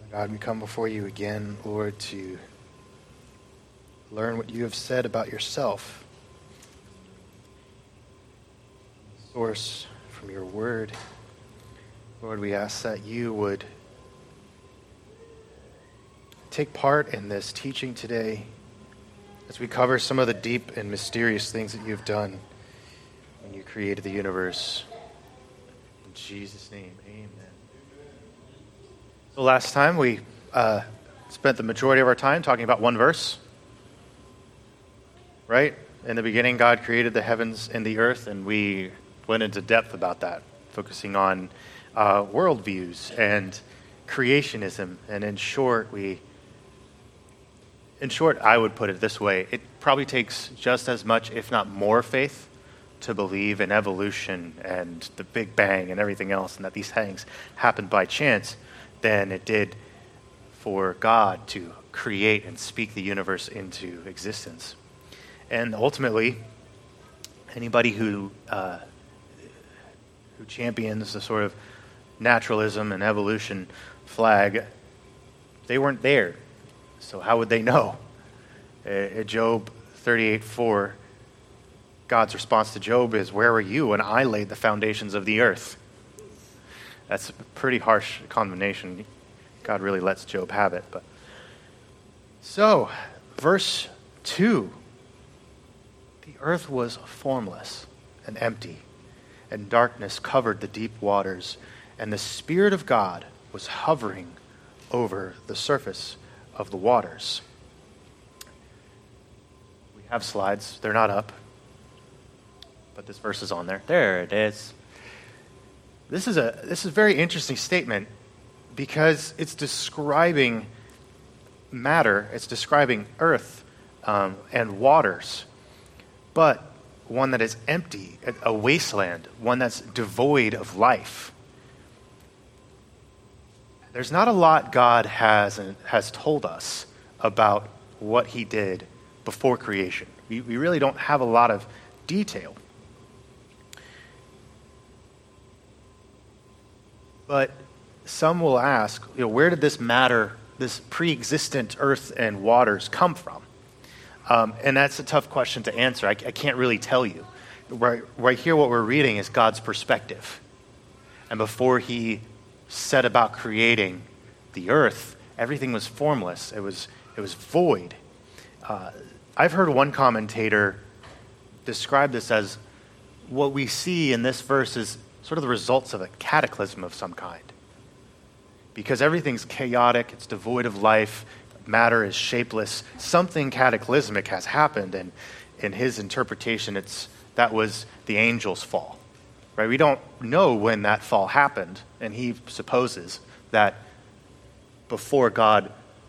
God, we come before you again, Lord, to learn what you have said about yourself. Source from your word. Lord, we ask that you would take part in this teaching today as we cover some of the deep and mysterious things that you've done when you created the universe. In Jesus' name, amen. So last time we spent the majority of our time talking about one verse, right? In the beginning, God created the heavens and the earth, and we went into depth about that, focusing on worldviews and creationism. And in short, I would put it this way: it probably takes just as much, if not more, faith to believe in evolution and the Big Bang and everything else, and that these things happened by chance, than it did for God to create and speak the universe into existence. And ultimately, anybody who champions the sort of naturalism and evolution flag, they weren't there. So how would they know? Job 38:4, God's response to Job is, "Where were you when I laid the foundations of the earth?" That's a pretty harsh condemnation. God really lets Job have it. So, verse 2, the earth was formless and empty, and darkness covered the deep waters, and the Spirit of God was hovering over the surface of the waters. We have slides. They're not up, but this verse is on there. There it is. This is a very interesting statement because it's describing matter, it's describing earth and waters, but one that is empty, a wasteland, one that's devoid of life. There's not a lot God has told us about what he did before creation. We really don't have a lot of detail. But some will ask, where did this matter, this pre-existent earth and waters come from? And that's a tough question to answer. I can't really tell you. Right here, what we're reading is God's perspective. And before he set about creating the earth, everything was formless. It was void. I've heard one commentator describe this as what we see in this verse is sort of the results of a cataclysm of some kind. Because everything's chaotic, it's devoid of life, matter is shapeless, something cataclysmic has happened, and in his interpretation, that was the angels' fall. Right? We don't know when that fall happened, and he supposes that before God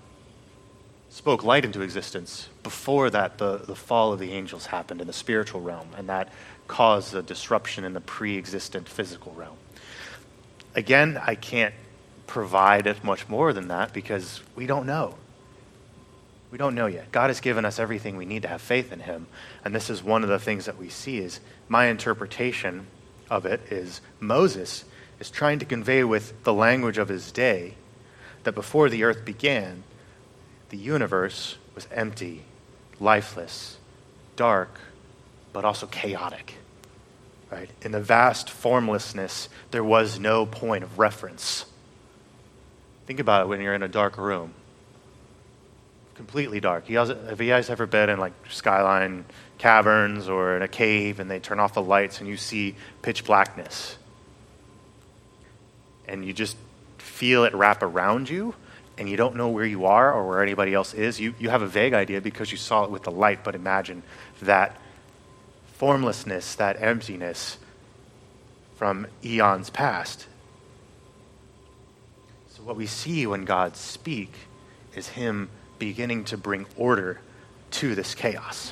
spoke light into existence, before that the fall of the angels happened in the spiritual realm, and that caused a disruption in the pre-existent physical realm. Again, I can't provide it much more than that because we don't know. We don't know yet. God has given us everything we need to have faith in him, and this is one of the things that we see. Is my interpretation of it is Moses is trying to convey with the language of his day that before the earth began, the universe was empty, lifeless, dark, but also chaotic. Right? In the vast formlessness, there was no point of reference. Think about it when you're in a dark room. Completely dark. Have you guys ever been in like Skyline caverns or in a cave and they turn off the lights and you see pitch blackness? And you just feel it wrap around you and you don't know where you are or where anybody else is. You have a vague idea because you saw it with the light, but imagine that formlessness, that emptiness from eons past. So what we see when God speaks is him beginning to bring order to this chaos.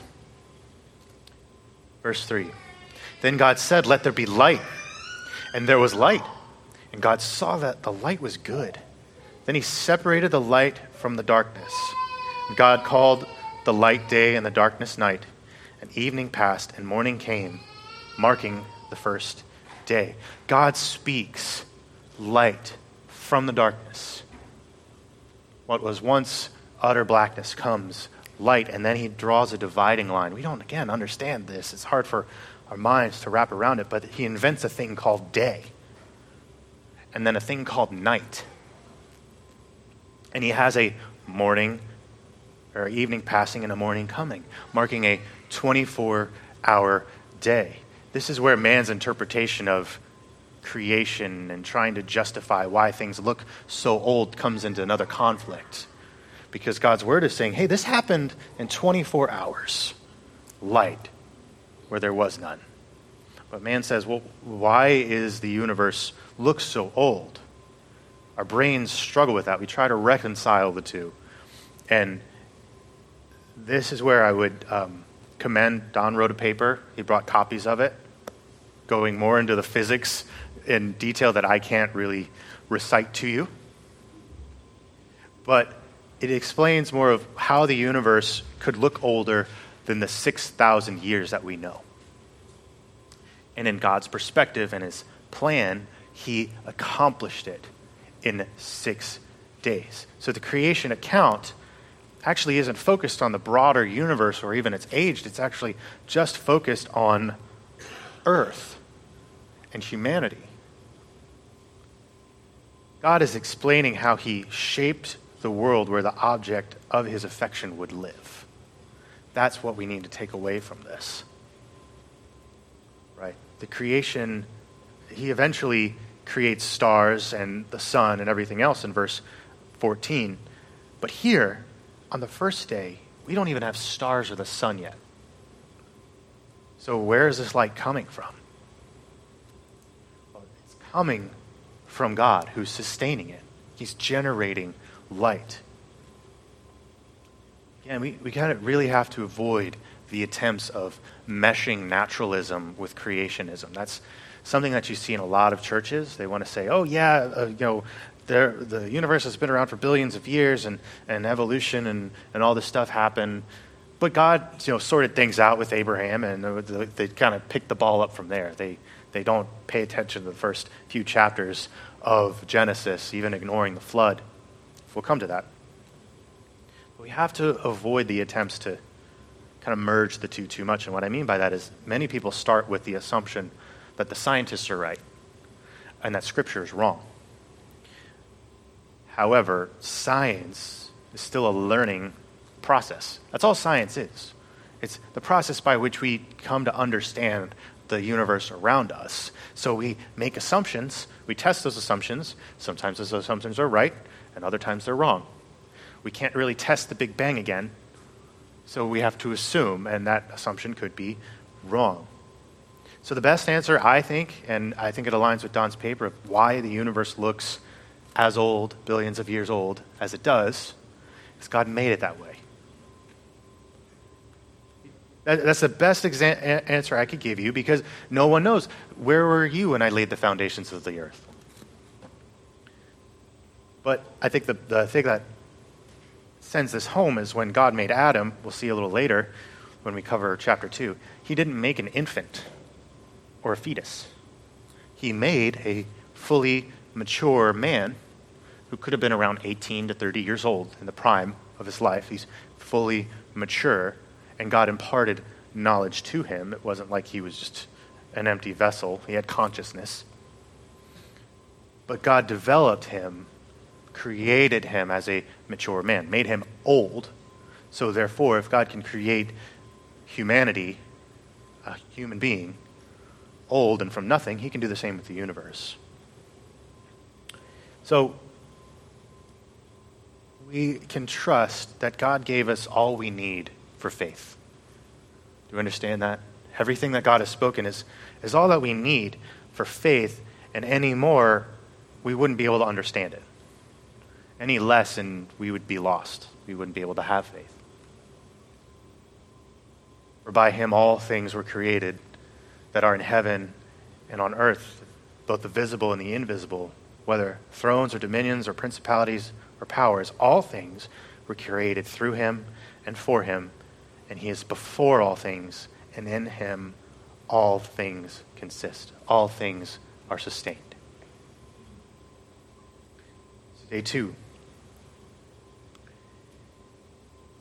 Verse 3, then God said, "Let there be light." And there was light. And God saw that the light was good. Then he separated the light from the darkness. And God called the light day and the darkness night. And evening passed and morning came, marking the first day. God speaks light from the darkness. What was once utter blackness comes light, and then he draws a dividing line. We don't, again, understand this. It's hard for our minds to wrap around it, but he invents a thing called day, and then a thing called night. And he has a morning or evening passing and a morning coming, marking a 24-hour day. This is where man's interpretation of creation and trying to justify why things look so old comes into another conflict. Because God's word is saying, hey, this happened in 24 hours. Light, where there was none. But man says, well, why is the universe look so old? Our brains struggle with that. We try to reconcile the two. And this is where I would commend, Don wrote a paper. He brought copies of it, going more into the physics in detail that I can't really recite to you. But it explains more of how the universe could look older than the 6,000 years that we know. And in God's perspective and his plan, he accomplished it in 6 days. So the creation account actually isn't focused on the broader universe or even its age. It's actually just focused on earth and humanity. God is explaining how he shaped the world where the object of his affection would live. That's what we need to take away from this. Right? The creation, he eventually creates stars and the sun and everything else in verse 14. But here, on the first day, we don't even have stars or the sun yet. So where is this light coming from? Well, it's coming from God, who's sustaining it. He's generating light. Again, we kind of really have to avoid the attempts of meshing naturalism with creationism. That's something that you see in a lot of churches. They want to say, oh yeah, the universe has been around for billions of years, and evolution and all this stuff happened. But God, sorted things out with Abraham, and they kind of picked the ball up from there. They don't pay attention to the first few chapters of Genesis, even ignoring the flood. We'll come to that. But we have to avoid the attempts to kind of merge the two too much. And what I mean by that is many people start with the assumption that the scientists are right and that Scripture is wrong. However, science is still a learning process. That's all science is. It's the process by which we come to understand the universe around us. So we make assumptions, we test those assumptions. Sometimes those assumptions are right, and other times they're wrong. We can't really test the Big Bang again, so we have to assume, and that assumption could be wrong. So the best answer, I think, and I think it aligns with Don's paper of why the universe looks as old, billions of years old, as it does, is God made it that way. That's the best answer I could give you, because no one knows. Where were you when I laid the foundations of the earth? But I think the thing that sends this home is when God made Adam, we'll see a little later when we cover chapter 2, he didn't make an infant or a fetus. He made a fully mature man who could have been around 18 to 30 years old in the prime of his life. He's fully mature, and God imparted knowledge to him. It wasn't like he was just an empty vessel. He had consciousness. But God developed him, created him as a mature man, made him old. So therefore, if God can create humanity, a human being, old and from nothing, he can do the same with the universe. So we can trust that God gave us all we need for faith. Do you understand that? Everything that God has spoken is all that we need for faith, and any more, we wouldn't be able to understand it. Any less, and we would be lost. We wouldn't be able to have faith. For by him all things were created that are in heaven and on earth, both the visible and the invisible, whether thrones or dominions or principalities or powers, all things were created through him and for him, and he is before all things, and in him all things consist. All things are sustained. So day 2.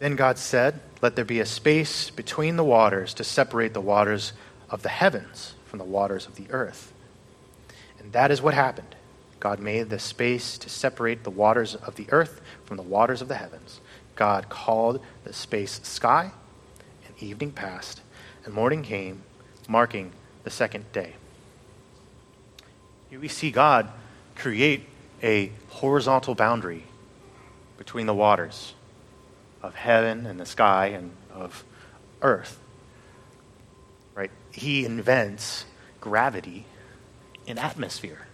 Then God said, "Let there be a space between the waters to separate the waters of the heavens from the waters of the earth." And that is what happened. God made the space to separate the waters of the earth from the waters of the heavens. God called the space sky, and evening passed, and morning came, marking the second day. Here we see God create a horizontal boundary between the waters of heaven and the sky and of earth. Right? He invents gravity and atmosphere.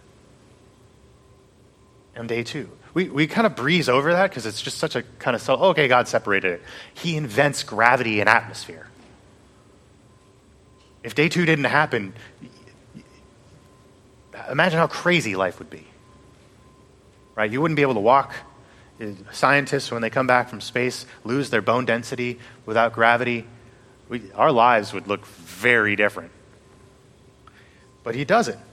On day 2. We kind of breeze over that because it's just such a kind of okay, God separated it. He invents gravity and atmosphere. If day 2 didn't happen, imagine how crazy life would be. Right? You wouldn't be able to walk. Scientists, when they come back from space, lose their bone density without gravity. Our lives would look very different. But he does it.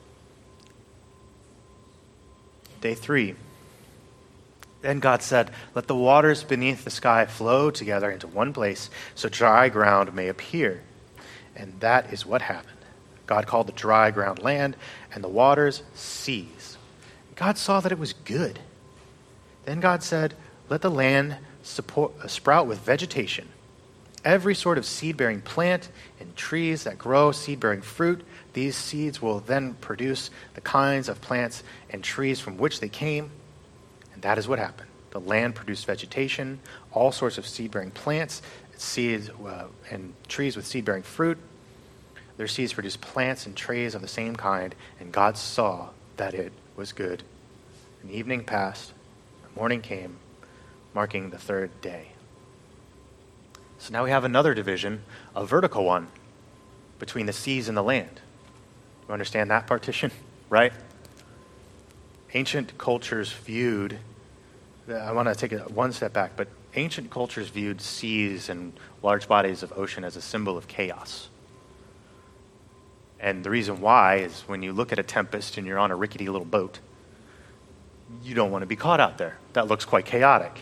Day 3. Then God said, "Let the waters beneath the sky flow together into one place, so dry ground may appear." And that is what happened. God called the dry ground land, and the waters seas. God saw that it was good. Then God said, "Let the land sprout with vegetation, every sort of seed-bearing plant and trees that grow seed-bearing fruit. These seeds will then produce the kinds of plants and trees from which they came." And that is what happened. The land produced vegetation, all sorts of seed-bearing plants, seeds, and trees with seed-bearing fruit. Their seeds produced plants and trees of the same kind, and God saw that it was good. And evening passed, and morning came, marking the third day. So now we have another division, a vertical one, between the seas and the land. You understand that partition, right? Ancient cultures viewed, I want to take it one step back, but ancient cultures viewed seas and large bodies of ocean as a symbol of chaos. And the reason why is when you look at a tempest and you're on a rickety little boat, you don't want to be caught out there. That looks quite chaotic.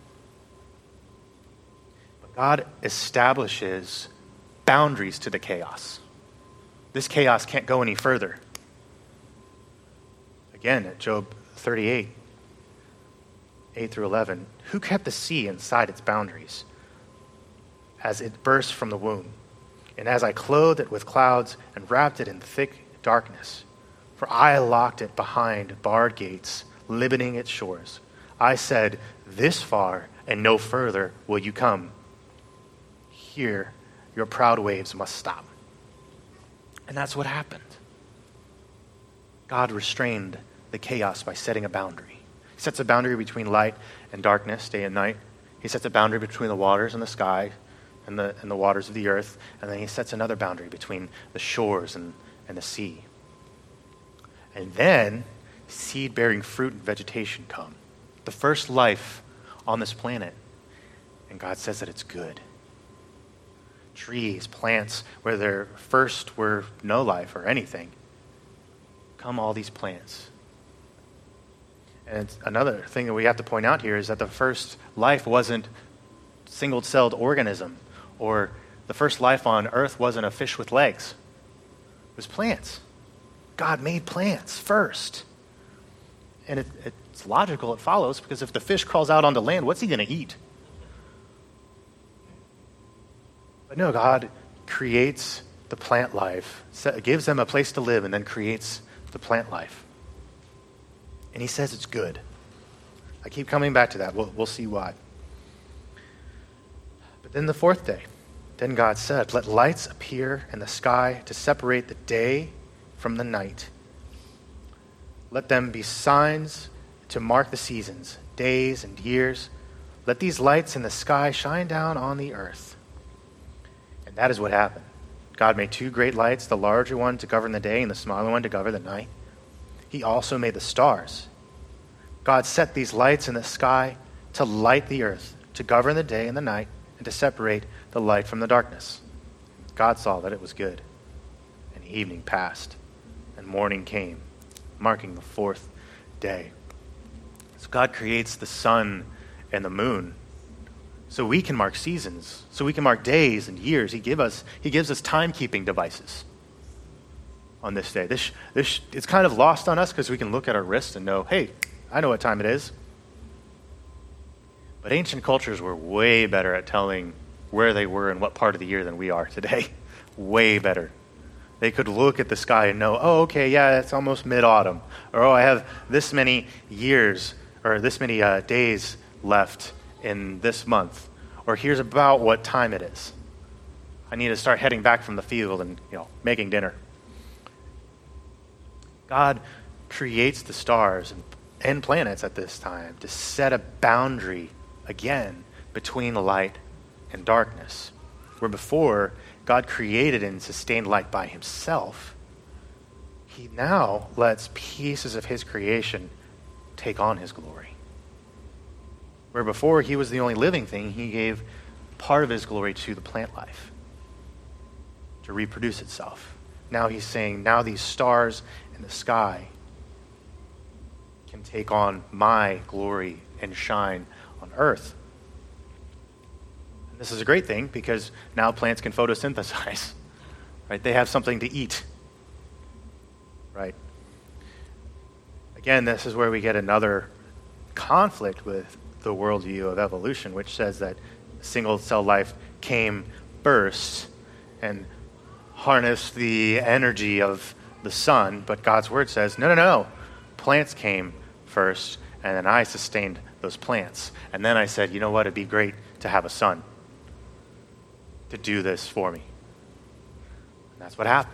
But God establishes boundaries to the chaos. This chaos can't go any further. Again, at Job 38, 8 through 11, who kept the sea inside its boundaries as it burst from the womb? And as I clothed it with clouds and wrapped it in thick darkness, for I locked it behind barred gates, limiting its shores. I said, "This far and no further will you come. Here your proud waves must stop." And that's what happened. God restrained the chaos by setting a boundary. He sets a boundary between light and darkness, day and night. He sets a boundary between the waters and the sky and the waters of the earth. And then he sets another boundary between the shores and the sea. And then seed-bearing fruit and vegetation come. The first life on this planet. And God says that it's good. Trees, plants, where there first were no life or anything, come all these plants. And another thing that we have to point out here is that the first life wasn't single-celled organism, or the first life on earth wasn't a fish with legs. It was plants. God made plants first. And it's logical, it follows, because if the fish crawls out onto land, what's he going to eat? But no, God creates the plant life, gives them a place to live, and then creates the plant life. And he says it's good. I keep coming back to that. We'll see why. But then the fourth day, then God said, "Let lights appear in the sky to separate the day from the night. Let them be signs to mark the seasons, days and years. Let these lights in the sky shine down on the earth." And that is what happened. God made two great lights, the larger one to govern the day and the smaller one to govern the night. He also made the stars. God set these lights in the sky to light the earth, to govern the day and the night, and to separate the light from the darkness. God saw that it was good. And evening passed, and morning came, marking the fourth day. So God creates the sun and the moon so we can mark seasons, so we can mark days and years. He gives us timekeeping devices on this day. It's kind of lost on us because we can look at our wrist and know, hey, I know what time it is. But ancient cultures were way better at telling where they were and what part of the year than we are today. Way better. They could look at the sky and know, oh, okay, yeah, it's almost mid-autumn. Or, oh, I have this many years or this many days left in this month. Or here's about what time it is. I need to start heading back from the field and, making dinner. God creates the stars and planets at this time to set a boundary again between light and darkness. Where before God created and sustained light by himself, he now lets pieces of his creation take on his glory. Where before he was the only living thing, he gave part of his glory to the plant life to reproduce itself. Now he's saying, now these stars in the sky can take on my glory and shine on earth. And this is a great thing because now plants can photosynthesize, right? They have something to eat, right? Again, this is where we get another conflict with the worldview of evolution, which says that single-cell life came first and harnessed the energy of the sun, but God's word says, no. Plants came first, and then I sustained those plants. And then I said, you know what, it'd be great to have a son to do this for me. And that's what happened.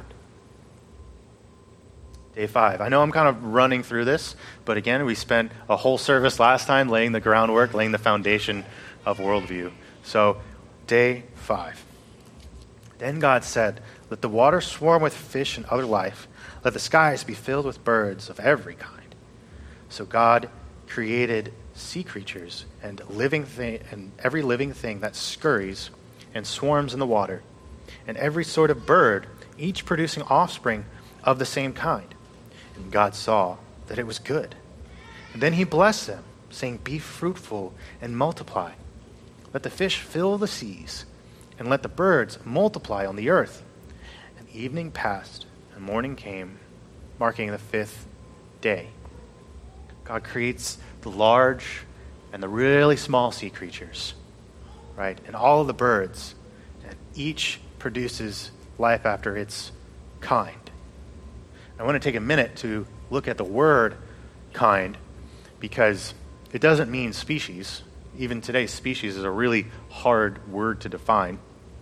Day 5. I know I'm kind of running through this, but again, we spent a whole service last time laying the groundwork, laying the foundation of worldview. So, day 5. Then God said, let the water swarm with fish and other life. Let the skies be filled with birds of every kind. So God created sea creatures and every living thing that scurries and swarms in the water, and every sort of bird, each producing offspring of the same kind. And God saw that it was good. And then he blessed them, saying, be fruitful and multiply. Let the fish fill the seas, and let the birds multiply on the earth. And evening passed, and morning came, marking the 5th day. God creates the large and the really small sea creatures, right? And all of the birds, and each produces life after its kind. I want to take a minute to look at the word kind, because it doesn't mean species. Even today, species is a really hard word to define.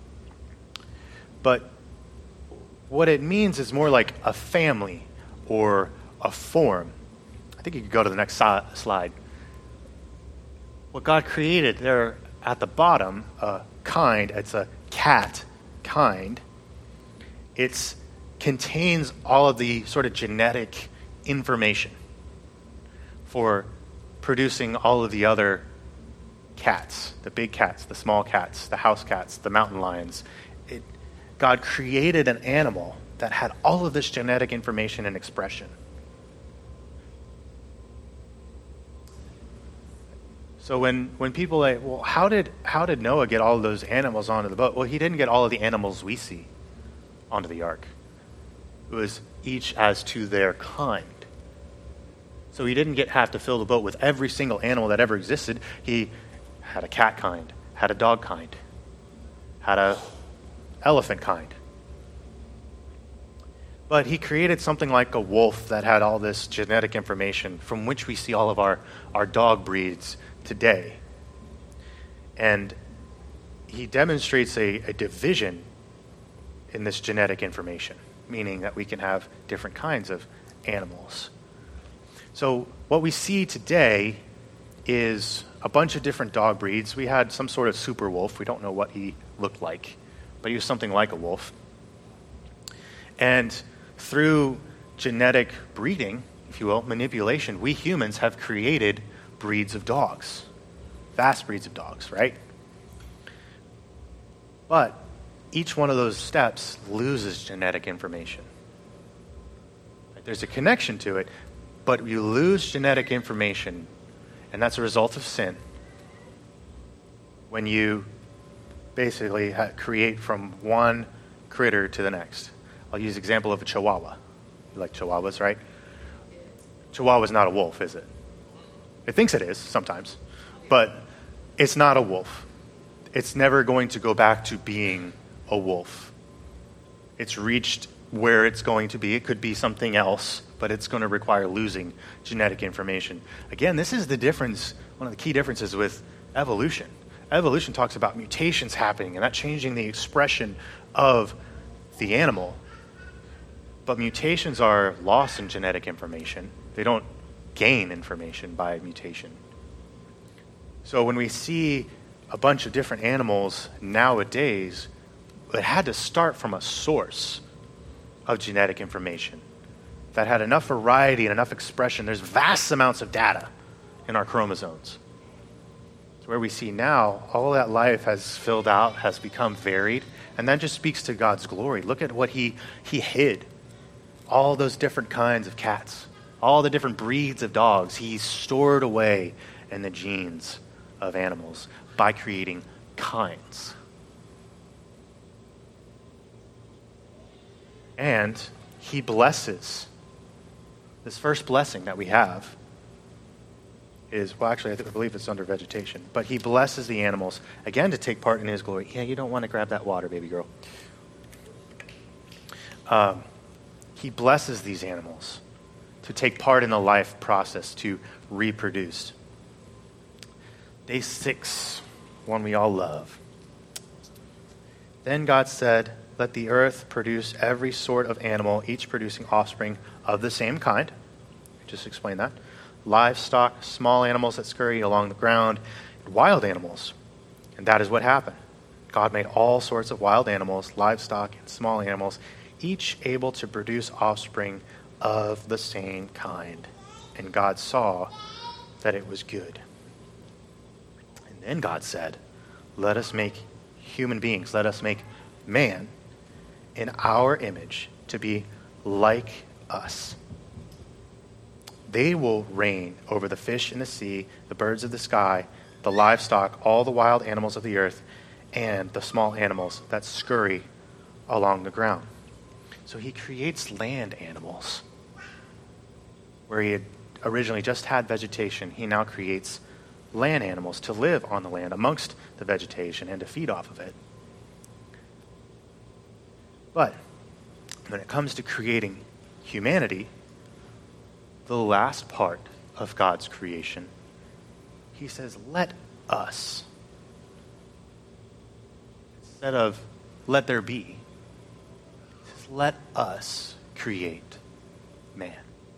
But what it means is more like a family or a form. I think you could go to the next slide. What God created there at the bottom, a kind, it's a cat kind. It contains all of the sort of genetic information for producing all of the other cats, the big cats, the small cats, the house cats, the mountain lions. God created an animal that had all of this genetic information and expression. So when people say, well, how did Noah get all of those animals onto the boat? Well, he didn't get all of the animals we see onto the ark. It was each as to their kind. So he didn't have to fill the boat with every single animal that ever existed. He had a cat kind, had a dog kind, had a elephant kind. But he created something like a wolf that had all this genetic information from which we see all of our dog breeds today. And he demonstrates a division in this genetic information, meaning that we can have different kinds of animals. So what we see today is a bunch of different dog breeds. We had some sort of super wolf. We don't know what he looked like, but he was something like a wolf. And through genetic breeding, if you will, manipulation, we humans have created breeds of dogs, vast breeds of dogs, right? But each one of those steps loses genetic information. There's a connection to it, but you lose genetic information, and that's a result of sin. when you basically create from one critter to the next. I'll use the example of a chihuahua. You like chihuahuas, right? Chihuahua's not a wolf, is it? It thinks it is sometimes, but it's not a wolf. It's never going to go back to being a wolf. It's reached where it's going to be. It could be something else, but it's going to require losing genetic information. Again, this is the difference, one of the key differences with evolution. Evolution talks about mutations happening and that changing the expression of the animal. But mutations are loss in genetic information. They don't gain information by mutation. So when we see a bunch of different animals nowadays, it had to start from a source of genetic information that had enough variety and enough expression. There's vast amounts of data in our chromosomes. So where we see now, all that life has filled out, has become varied, and that just speaks to God's glory. Look at what he hid. All those different kinds of cats, all the different breeds of dogs, he stored away in the genes of animals by creating kinds. And he blesses. This first blessing that we have is, well, actually, I believe it's under vegetation. But he blesses the animals, again, to take part in his glory. Yeah, you don't want to grab that water, baby girl. He blesses these animals to take part in the life process, to reproduce. Day 6, one we all love. Then God said, "Let the earth produce every sort of animal, each producing offspring of the same kind." Just explain that. Livestock, small animals that scurry along the ground, wild animals. And that is what happened. God made all sorts of wild animals, livestock, and small animals, each able to produce offspring of the same kind. And God saw that it was good. And then God said, "Let us make human beings, let us make man in our image to be like us. They will reign over the fish in the sea, the birds of the sky, the livestock, all the wild animals of the earth, and the small animals that scurry along the ground." So he creates land animals. Where he had originally just had vegetation, he now creates land animals to live on the land amongst the vegetation and to feed off of it. But when it comes to creating humanity, the last part of God's creation, he says, "Let us." Instead of "let there be," he says, "Let us create man."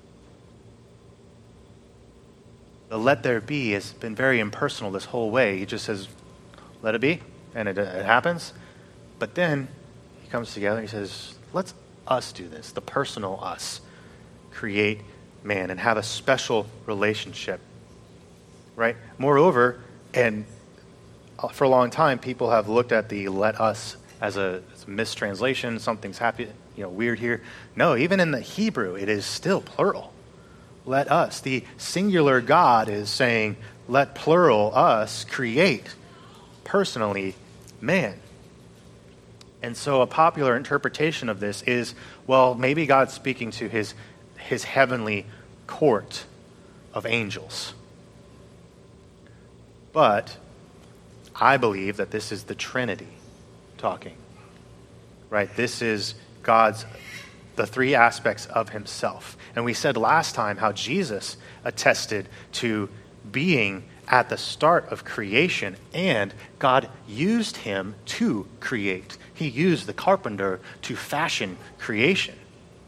The "let there be" has been very impersonal this whole way. He just says, "Let it be," and it happens. But then he comes together and he says, "Let's us do this," the personal us, create man and have a special relationship, right? Moreover, and for a long time, people have looked at the "let us" as a mistranslation. Something's happening, weird here. No, even in the Hebrew, it is still plural. Let us. The singular God is saying, let plural us create personally man. And so a popular interpretation of this is, well, maybe God's speaking to his heavenly court of angels. But I believe that this is the Trinity talking, right? This is God's, the three aspects of himself. And we said last time how Jesus attested to being at the start of creation, and God used him to create. He used the carpenter to fashion creation.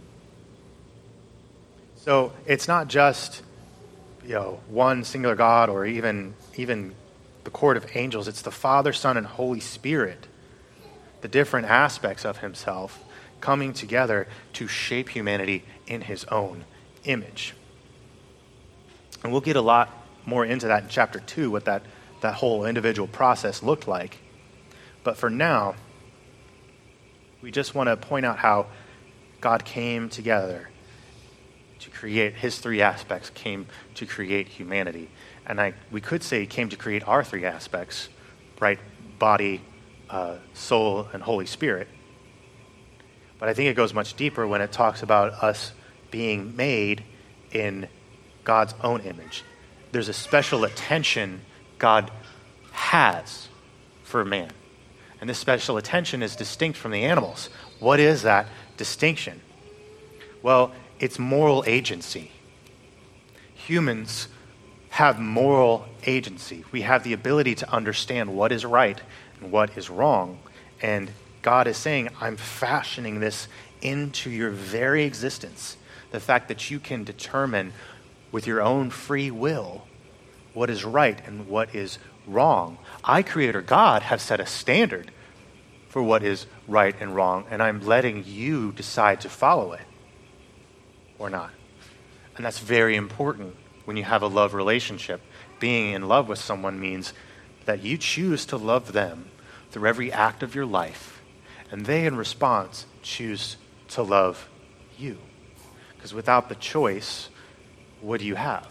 So it's not just, one singular God or even the court of angels. It's the Father, Son, and Holy Spirit, the different aspects of himself coming together to shape humanity in his own image. And we'll get a lot more into that in chapter 2, what that whole individual process looked like. But for now, we just want to point out how God came together to create, his three aspects came to create humanity. And we could say he came to create our three aspects, right? Body, soul, and Holy Spirit. But I think it goes much deeper when it talks about us being made in God's own image. There's a special attention God has for man. And this special attention is distinct from the animals. What is that distinction? Well, it's moral agency. Humans have moral agency. We have the ability to understand what is right and what is wrong. And God is saying, I'm fashioning this into your very existence. The fact that you can determine with your own free will what is right and what is wrong. I, Creator God, have set a standard for what is right and wrong, and I'm letting you decide to follow it or not. And that's very important when you have a love relationship. Being in love with someone means that you choose to love them through every act of your life, and they, in response, choose to love you. Because without the choice, what do you have?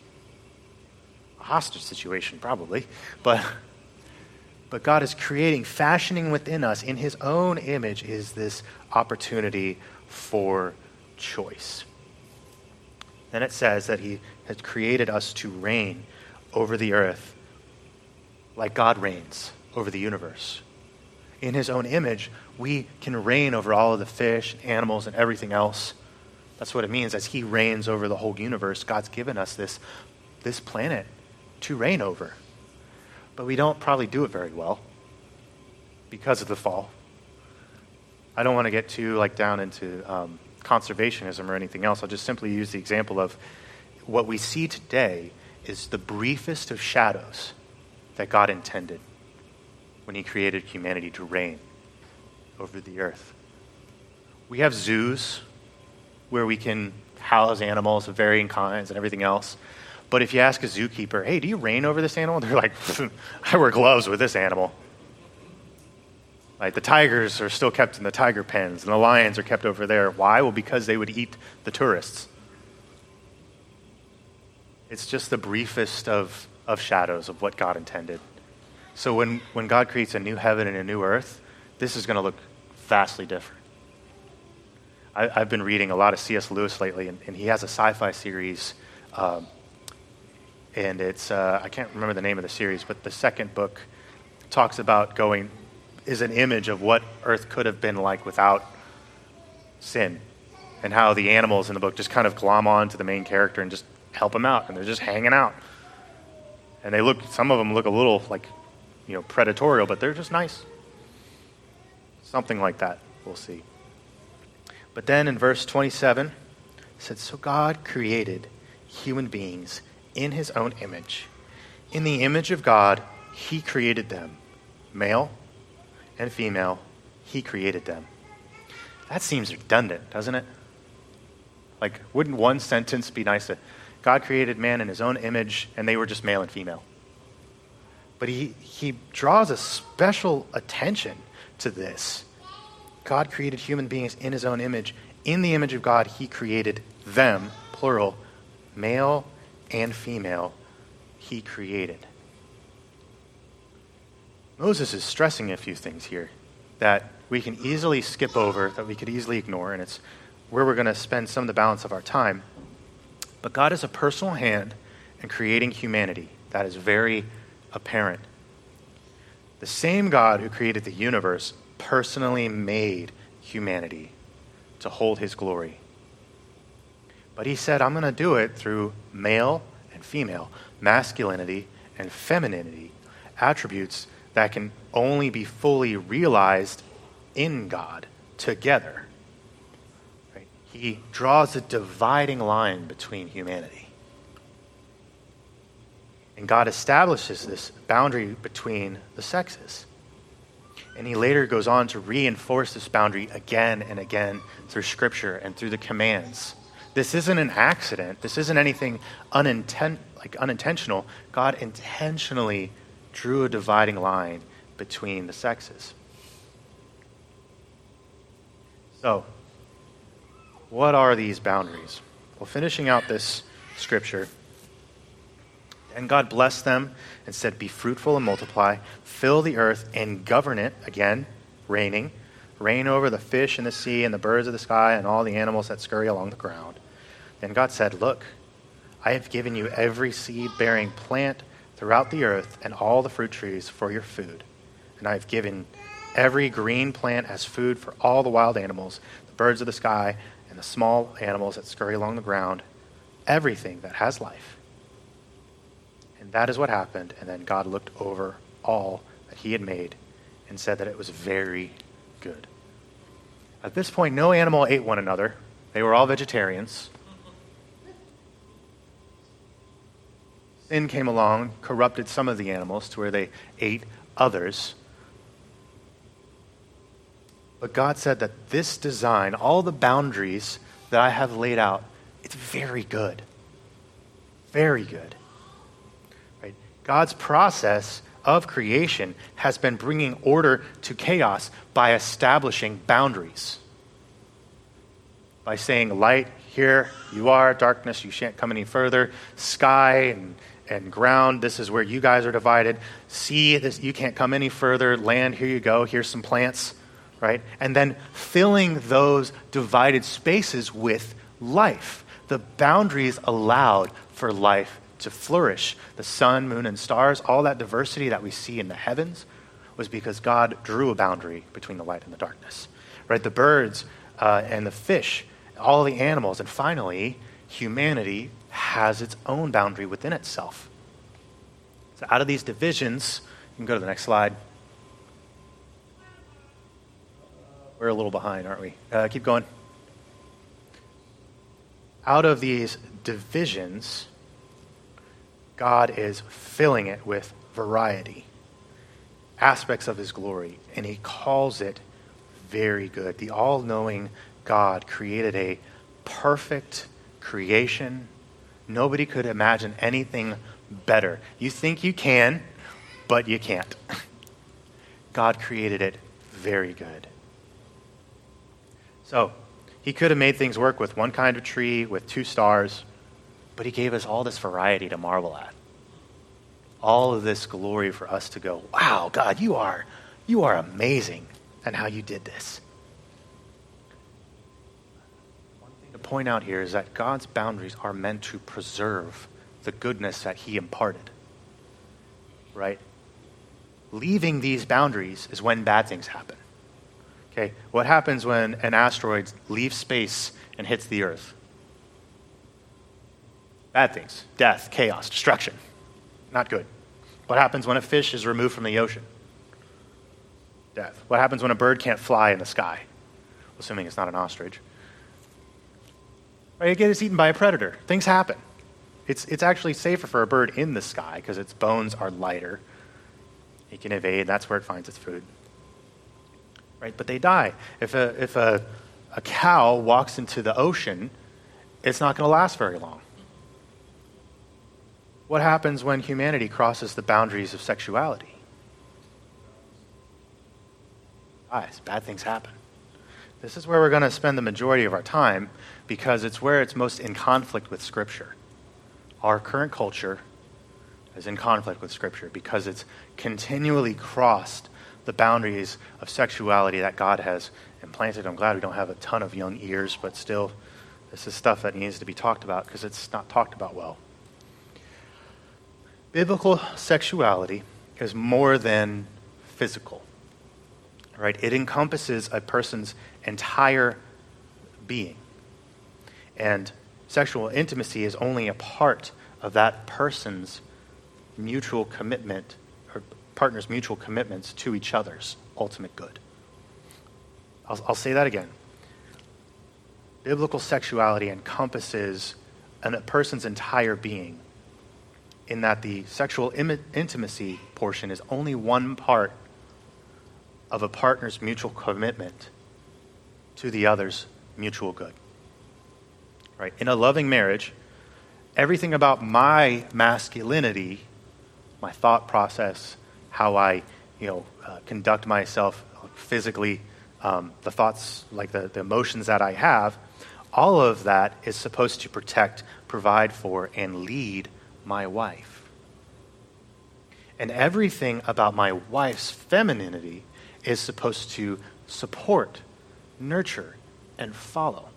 A hostage situation, probably. But God is creating, fashioning within us, in his own image, is this opportunity for choice. Then it says that he has created us to reign over the earth like God reigns over the universe. In his own image, we can reign over all of the fish, animals, and everything else. That's what it means. As he reigns over the whole universe, God's given us this planet to reign over. But we don't probably do it very well because of the fall. I don't want to get too down into conservationism or anything else. I'll just simply use the example of what we see today is the briefest of shadows that God intended when he created humanity to reign over the earth. We have zoos where we can house animals of varying kinds and everything else. But if you ask a zookeeper, hey, do you reign over this animal? They're like, I wear gloves with this animal. Like the tigers are still kept in the tiger pens, and the lions are kept over there. Why? Well, because they would eat the tourists. It's just the briefest of shadows of what God intended. So when God creates a new heaven and a new earth, this is going to look vastly different. I've been reading a lot of C.S. Lewis lately, and he has a sci-fi series, and it's, I can't remember the name of the series, but the second book talks about is an image of what Earth could have been like without sin, and how the animals in the book just kind of glom on to the main character and just help him out, and they're just hanging out. And some of them look a little predatorial, but they're just nice. Something like that, we'll see. But then in verse 27, it said, so God created human beings in his own image. In the image of God, he created them. Male and female, he created them. That seems redundant, doesn't it? Wouldn't one sentence be nice? God created man in his own image, and they were just male and female. But he draws a special attention to this. God created human beings in his own image. In the image of God, he created them, plural, male and female, he created. Moses is stressing a few things here that we can easily skip over, that we could easily ignore, and it's where we're going to spend some of the balance of our time. But God has a personal hand in creating humanity. That is very apparent. The same God who created the universe personally made humanity to hold his glory. But he said, I'm going to do it through male and female, masculinity and femininity, attributes that can only be fully realized in God together. Right? He draws a dividing line between humanity. And God establishes this boundary between the sexes. And he later goes on to reinforce this boundary again and again through Scripture and through the commands. This isn't an accident. This isn't anything unintentional. God intentionally drew a dividing line between the sexes. So, what are these boundaries? Well, finishing out this Scripture, And God blessed them and said, be fruitful and multiply, fill the earth and govern it, again, reign over the fish in the sea and the birds of the sky and all the animals that scurry along the ground. Then God said, look, I have given you every seed-bearing plant throughout the earth and all the fruit trees for your food. And I have given every green plant as food for all the wild animals, the birds of the sky and the small animals that scurry along the ground, everything that has life. And that is what happened. And then God looked over all that he had made and said that it was very good. At this point, no animal ate one another. They were all vegetarians. Sin came along, corrupted some of the animals to where they ate others. But God said that this design, all the boundaries that I have laid out, it's very good. Very good. Right? God's process of creation has been bringing order to chaos by establishing boundaries. By saying, light, here you are, darkness, you shan't come any further, sky and ground, this is where you guys are divided. Sea, this, you can't come any further. Land, here you go. Here's some plants, right? And then filling those divided spaces with life. The boundaries allowed for life to flourish. The sun, moon, and stars, all that diversity that we see in the heavens was because God drew a boundary between the light and the darkness, right? The birds and the fish, all the animals, and finally, humanity has its own boundary within itself. So out of these divisions, you can go to the next slide. We're a little behind, aren't we? Keep going. Out of these divisions, God is filling it with variety, aspects of his glory, and he calls it very good. The all-knowing God created a perfect creation. Nobody could imagine anything better. You think you can, but you can't. God created it very good. So, he could have made things work with one kind of tree, with 2 stars, but he gave us all this variety to marvel at. All of this glory for us to go, wow, God, you are amazing at how you did this. One thing to point out here is that God's boundaries are meant to preserve the goodness that he imparted, right? Leaving these boundaries is when bad things happen. Okay, what happens when an asteroid leaves space and hits the Earth? Bad things, death, chaos, destruction. Not good. What happens when a fish is removed from the ocean? Death. What happens when a bird can't fly in the sky? Assuming it's not an ostrich. Right, it gets eaten by a predator. Things happen. It's actually safer for a bird in the sky because its bones are lighter. It can evade, and that's where it finds its food. Right, but they die. If a cow walks into the ocean, it's not going to last very long. What happens when humanity crosses the boundaries of sexuality? Guys, bad things happen. This is where we're going to spend the majority of our time because it's where it's most in conflict with Scripture. Our current culture is in conflict with Scripture because it's continually crossed the boundaries of sexuality that God has implanted. I'm glad we don't have a ton of young ears, but still, this is stuff that needs to be talked about because it's not talked about well. Biblical sexuality is more than physical, right? It encompasses a person's entire being. And sexual intimacy is only a part of that person's mutual commitment or partner's mutual commitments to each other's ultimate good. I'll say that again. Biblical sexuality encompasses a person's entire being in that the sexual intimacy portion is only one part of a partner's mutual commitment to the other's mutual good. Right? In a loving marriage, everything about my masculinity, my thought process, how I, conduct myself physically, the thoughts, like the emotions that I have, all of that is supposed to protect, provide for, and lead my wife. And everything about my wife's femininity is supposed to support, nurture, and follow.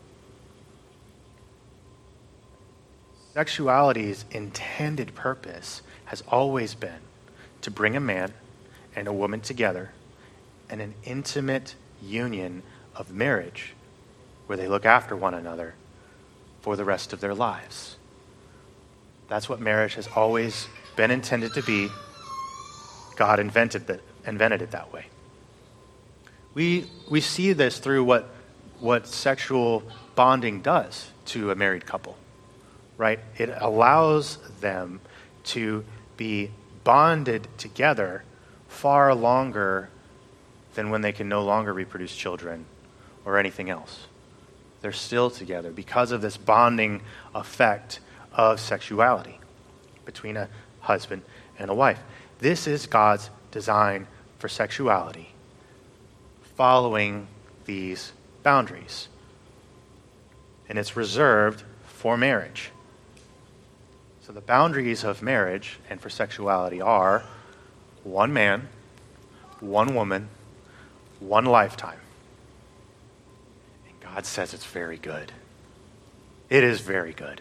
Sexuality's intended purpose has always been to bring a man and a woman together in an intimate union of marriage where they look after one another for the rest of their lives. That's what marriage has always been intended to be. God invented it that way. We see this through what sexual bonding does to a married couple, right? It allows them to be bonded together far longer than when they can no longer reproduce children or anything else. They're still together because of this bonding effect of sexuality between a husband and a wife. This is God's design for sexuality, following these boundaries. And it's reserved for marriage. So the boundaries of marriage and for sexuality are one man, one woman, one lifetime. And God says it's very good. It is very good.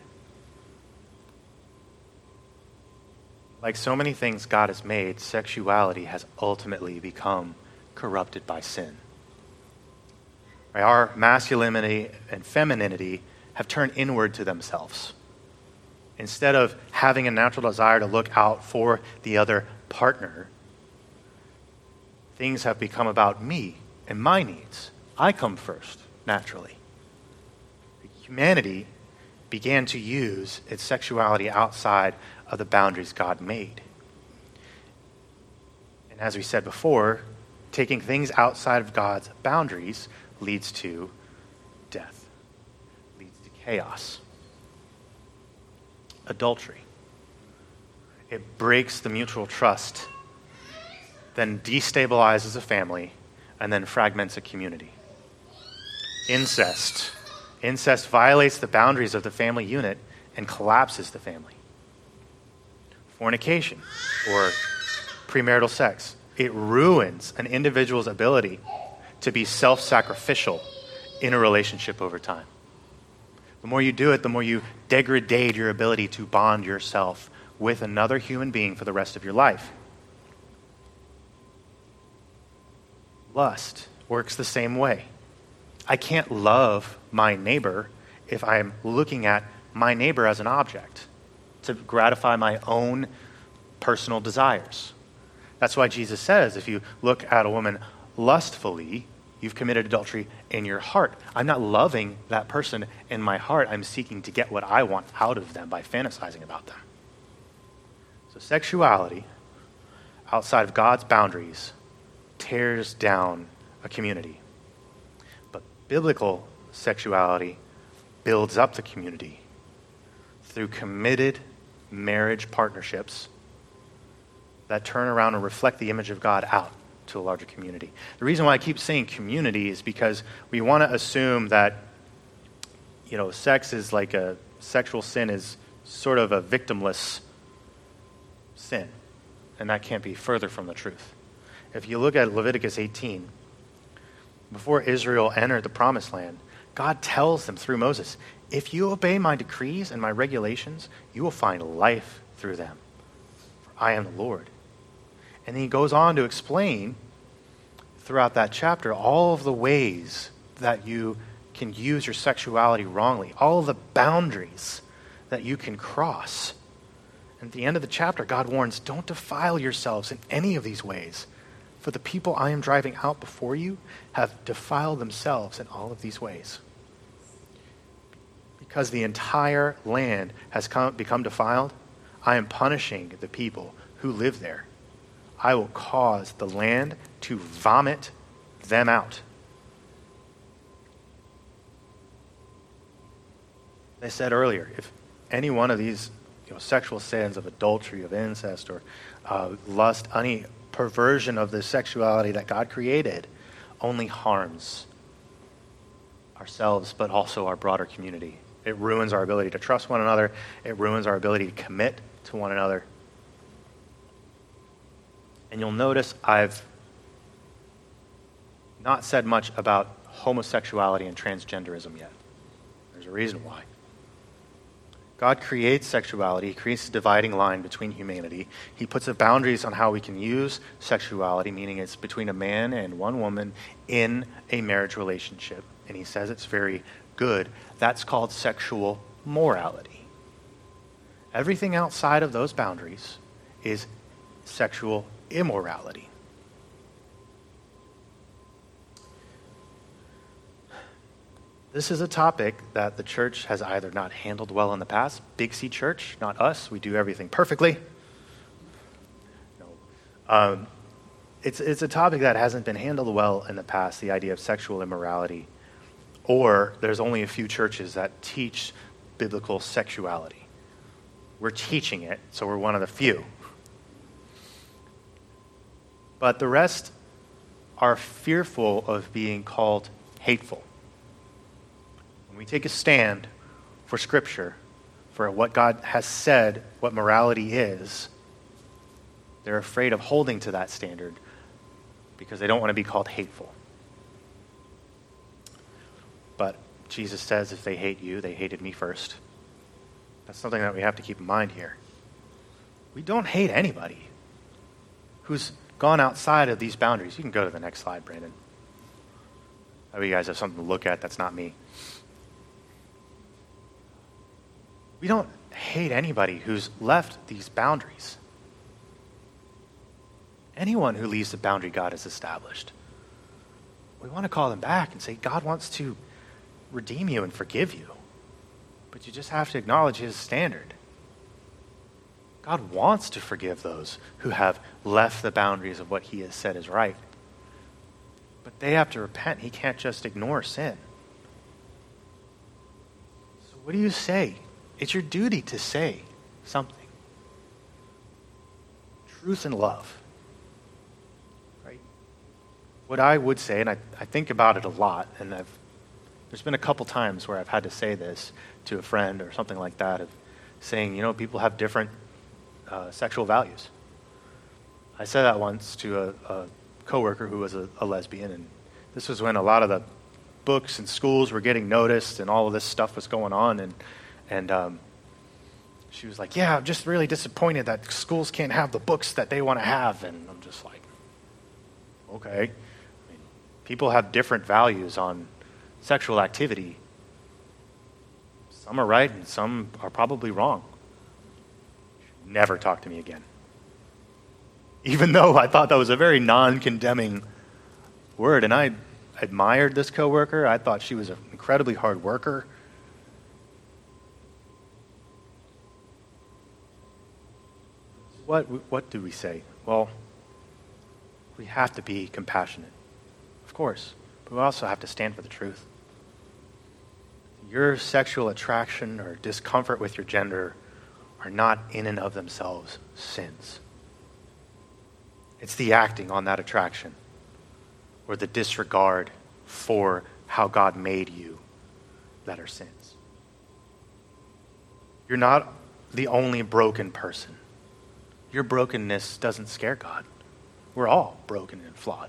Like so many things God has made, sexuality has ultimately become corrupted by sin. Right? Our masculinity and femininity have turned inward to themselves. Instead of having a natural desire to look out for the other partner, things have become about me and my needs. I come first, naturally. Humanity began to use its sexuality outside of the boundaries God made. And as we said before, taking things outside of God's boundaries leads to death, leads to chaos. Adultery. It breaks the mutual trust, then destabilizes a family, and then fragments a community. Incest. Incest violates the boundaries of the family unit and collapses the family. Fornication, or premarital sex. It ruins an individual's ability to be self-sacrificial in a relationship over time. The more you do it, the more you degrade your ability to bond yourself with another human being for the rest of your life. Lust works the same way. I can't love my neighbor if I'm looking at my neighbor as an object to gratify my own personal desires. That's why Jesus says, if you look at a woman lustfully, you've committed adultery in your heart. I'm not loving that person in my heart. I'm seeking to get what I want out of them by fantasizing about them. So sexuality outside of God's boundaries tears down a community. But biblical sexuality builds up the community through committed marriage partnerships that turn around and reflect the image of God out to a larger community. The reason why I keep saying community is because we want to assume that, sex is like sexual sin is sort of a victimless sin. And that can't be further from the truth. If you look at Leviticus 18, before Israel entered the promised land, God tells them through Moses, if you obey my decrees and my regulations, you will find life through them. For I am the Lord. And then he goes on to explain throughout that chapter all of the ways that you can use your sexuality wrongly, all of the boundaries that you can cross. And at the end of the chapter, God warns, don't defile yourselves in any of these ways, for the people I am driving out before you have defiled themselves in all of these ways. Because the entire land has become defiled, I am punishing the people who live there. I will cause the land to vomit them out. I said earlier, if any one of these sexual sins of adultery, of incest, or lust, any perversion of the sexuality that God created only harms ourselves, but also our broader community. It ruins our ability to trust one another. It ruins our ability to commit to one another. And you'll notice I've not said much about homosexuality and transgenderism yet. There's a reason why. God creates sexuality. He creates a dividing line between humanity. He puts the boundaries on how we can use sexuality, meaning it's between a man and one woman in a marriage relationship. And he says it's very good. That's called sexual morality. Everything outside of those boundaries is sexual immorality. This is a topic that the church has either not handled well in the past. Big C Church, not us. We do everything perfectly. No. It's a topic that hasn't been handled well in the past, the idea of sexual immorality. Or there's only a few churches that teach biblical sexuality. We're teaching it, so we're one of the few. But the rest are fearful of being called hateful. When we take a stand for Scripture, for what God has said, what morality is, they're afraid of holding to that standard because they don't want to be called hateful. But Jesus says if they hate you, they hated me first. That's something that we have to keep in mind here. We don't hate anybody who's gone outside of these boundaries. You can go to the next slide, Brandon. I hope you guys have something to look at that's not me. We don't hate anybody who's left these boundaries. Anyone who leaves the boundary God has established. We want to call them back and say, God wants to redeem you and forgive you. But you just have to acknowledge his standard. God wants to forgive those who have left the boundaries of what he has said is right. But they have to repent. He can't just ignore sin. So what do you say? It's your duty to say something. Truth and love. Right? What I would say, and I think about it a lot, and there's been a couple times where I've had to say this to a friend or something like that, of saying, people have different sexual values. I said that once to a coworker who was a lesbian, and this was when a lot of the books and schools were getting noticed and all of this stuff was going on, and she was like, yeah, I'm just really disappointed that schools can't have the books that they want to have. And I'm just like, okay. People have different values on sexual activity. Some are right and some are probably wrong. Never talk to me again. Even though I thought that was a very non-condemning word. And I admired this coworker. I thought she was an incredibly hard worker. What do we say? Well, we have to be compassionate, of course, but we also have to stand for the truth. Your sexual attraction or discomfort with your gender are not in and of themselves sins. It's the acting on that attraction or the disregard for how God made you that are sins. You're not the only broken person. Your brokenness doesn't scare God. We're all broken and flawed.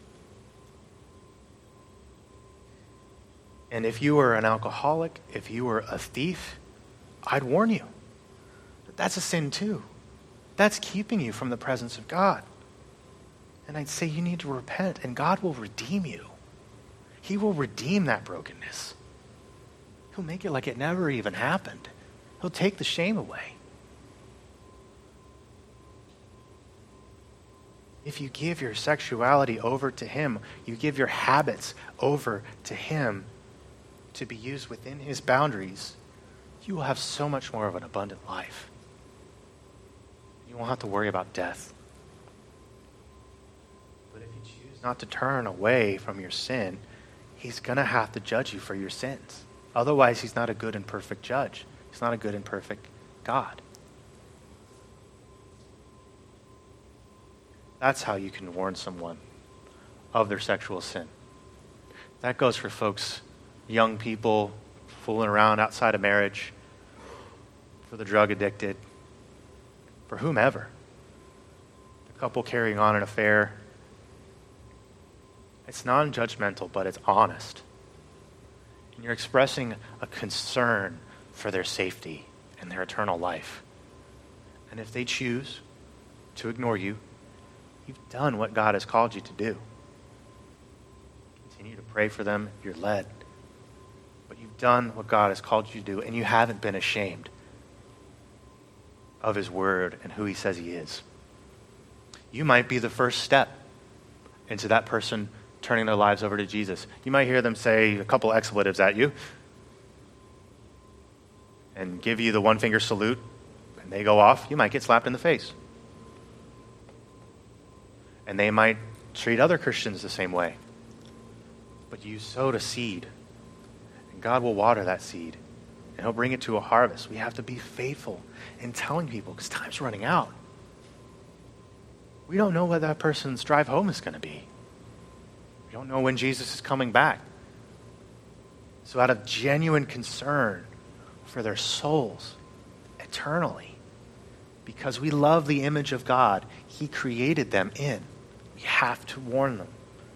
And if you were an alcoholic, if you were a thief, I'd warn you that that's a sin too. That's keeping you from the presence of God. And I'd say you need to repent, and God will redeem you. He will redeem that brokenness. He'll make it like it never even happened. He'll take the shame away. If you give your sexuality over to him, you give your habits over to him to be used within his boundaries, you will have so much more of an abundant life. You won't have to worry about death. But if you choose not to turn away from your sin, he's going to have to judge you for your sins. Otherwise, he's not a good and perfect judge. He's not a good and perfect God. That's how you can warn someone of their sexual sin. That goes for folks, young people, fooling around outside of marriage, for the drug addicted, for whomever. The couple carrying on an affair, it's non-judgmental, but it's honest. And you're expressing a concern for their safety and their eternal life. And if they choose to ignore you, you've done what God has called you to do. Continue to pray for them if you're led. But you've done what God has called you to do, and you haven't been ashamed of his word and who he says he is. You might be the first step into that person turning their lives over to Jesus. You might hear them say a couple expletives at you and give you the one-finger salute, and they go off. You might get slapped in the face. And they might treat other Christians the same way. But you sowed a seed, and God will water that seed, and he'll bring it to a harvest. We have to be faithful in telling people, because time's running out. We don't know what that person's drive home is going to be. We don't know when Jesus is coming back. So out of genuine concern for their souls eternally, because we love the image of God he created them in, we have to warn them.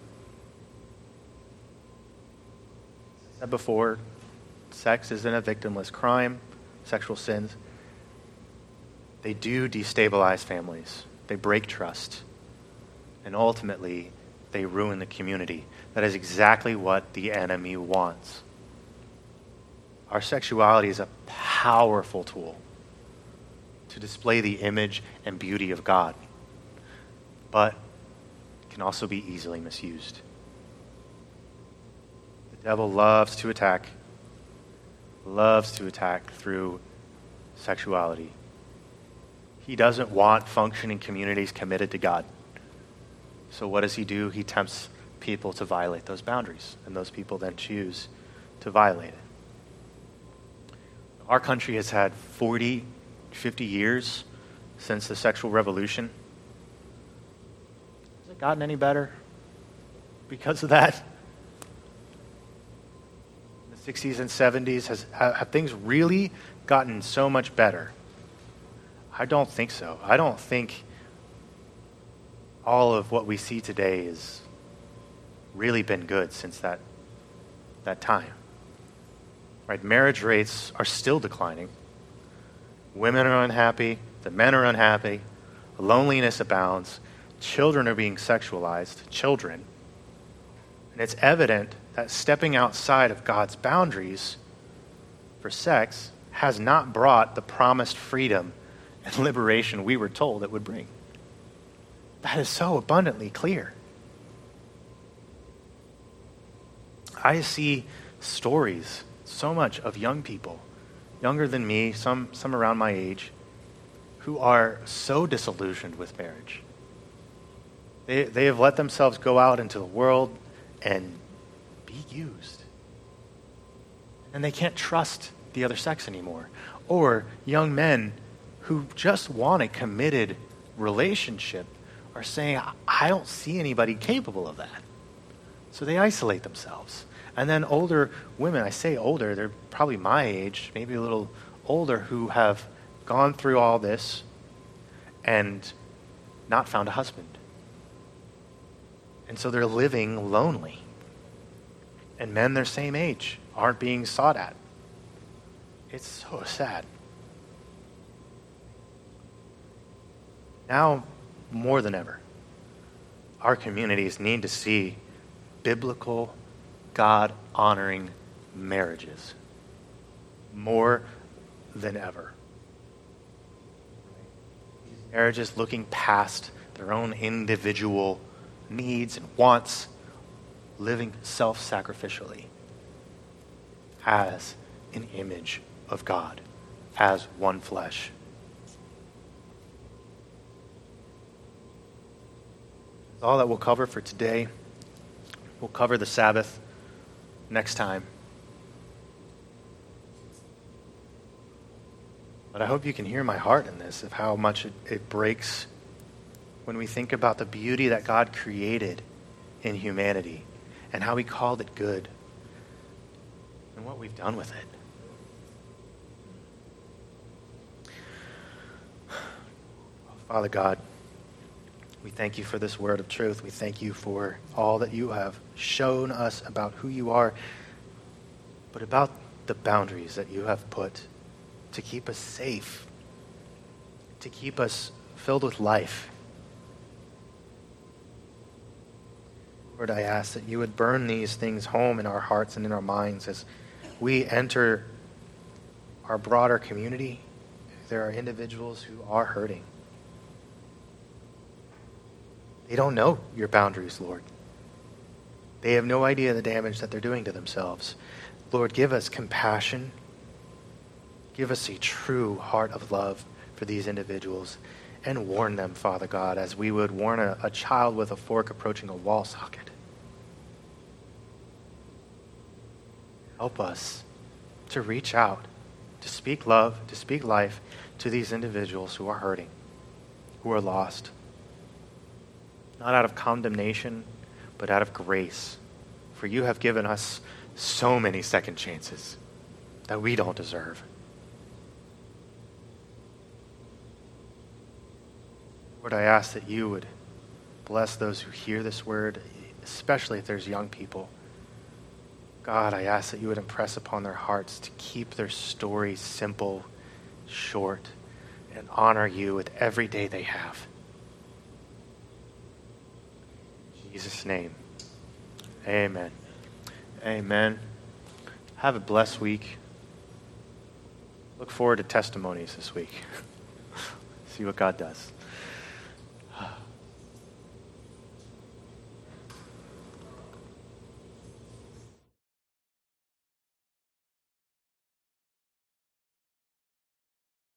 As I said before, sex isn't a victimless crime, sexual sins. They do destabilize families. They break trust. And ultimately, they ruin the community. That is exactly what the enemy wants. Our sexuality is a powerful tool to display the image and beauty of God, but it can also be easily misused. The devil loves to attack through sexuality. He doesn't want functioning communities committed to God. So what does he do? He tempts people to violate those boundaries, and those people then choose to violate it. Our country has had 40, 50 years since the sexual revolution. Has it gotten any better because of that? In the 60s and 70s, have things really gotten so much better? I don't think so. I don't think all of what we see today has really been good since that time. Right? Marriage rates are still declining. Women are unhappy. The men are unhappy. Loneliness abounds. Children are being sexualized. Children. And it's evident that stepping outside of God's boundaries for sex has not brought the promised freedom and liberation we were told it would bring. That is so abundantly clear. I see stories, so much of young people, younger than me, some around my age, who are so disillusioned with marriage. They have let themselves go out into the world and be used. And they can't trust the other sex anymore. Or young men who just want a committed relationship are saying, I don't see anybody capable of that. So they isolate themselves. And then older women, I say older, they're probably my age, maybe a little older, who have gone through all this and not found a husband. And so they're living lonely. And men their same age aren't being sought at. It's so sad. Now, more than ever, our communities need to see biblical, God-honoring marriages more than ever. Marriages looking past their own individual needs and wants, living self-sacrificially as an image of God, as one flesh. That's all that we'll cover for today. We'll cover the Sabbath next time. But I hope you can hear my heart in this, of how much it breaks when we think about the beauty that God created in humanity and how he called it good and what we've done with it. Father God, We thank you for this word of truth. We thank you for all that you have shown us about who you are, but about the boundaries that you have put to keep us safe, to keep us filled with life. Lord, I ask that you would burn these things home in our hearts and in our minds as we enter our broader community. There are individuals who are hurting. They don't know your boundaries, Lord. They have no idea the damage that they're doing to themselves. Lord, give us compassion. Give us a true heart of love for these individuals and warn them, Father God, as we would warn a child with a fork approaching a wall socket. Help us to reach out, to speak love, to speak life to these individuals who are hurting, who are lost. Not out of condemnation, but out of grace. For you have given us so many second chances that we don't deserve. Lord, I ask that you would bless those who hear this word, especially if there's young people. God, I ask that you would impress upon their hearts to keep their story simple, short, and honor you with every day they have. In Jesus' name, amen. Amen. Have a blessed week. Look forward to testimonies this week. See what God does.